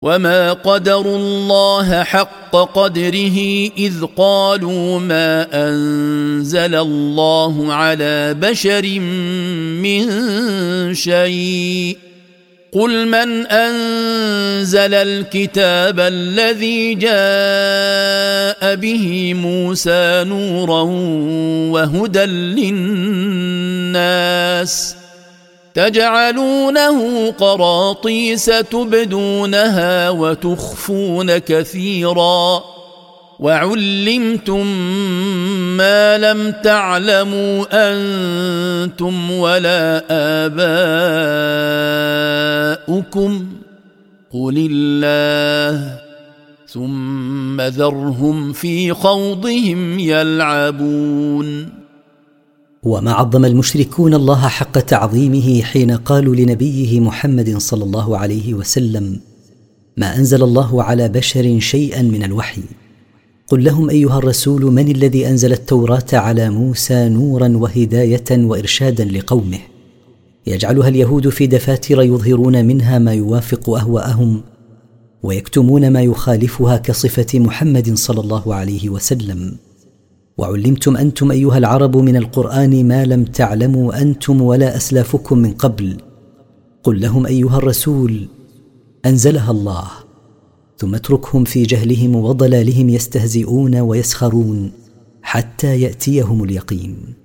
وما قدروا الله حق قدره إذ قالوا ما أنزل الله على بشر من شيء قل من أنزل الكتاب الذي جاء به موسى نورا وهدى للناس تجعلونه قراطيس تبدونها وتخفون كثيرا وعلمتم ما لم تعلموا أنتم ولا آباؤكم قل الله ثم ذرهم في خوضهم يلعبون. وما عظم المشركون الله حق تعظيمه حين قالوا لنبيه محمد صلى الله عليه وسلم ما أنزل الله على بشر شيئا من الوحي. قل لهم أيها الرسول من الذي أنزل التوراة على موسى نورا وهداية وإرشادا لقومه يجعلها اليهود في دفاتر يظهرون منها ما يوافق أهواءهم ويكتمون ما يخالفها كصفة محمد صلى الله عليه وسلم. وعلمتم أنتم أيها العرب من القرآن ما لم تعلموا أنتم ولا أسلافكم من قبل. قل لهم أيها الرسول أنزلها الله ثم اتركهم في جهلهم وضلالهم يستهزئون ويسخرون حتى يأتيهم اليقين.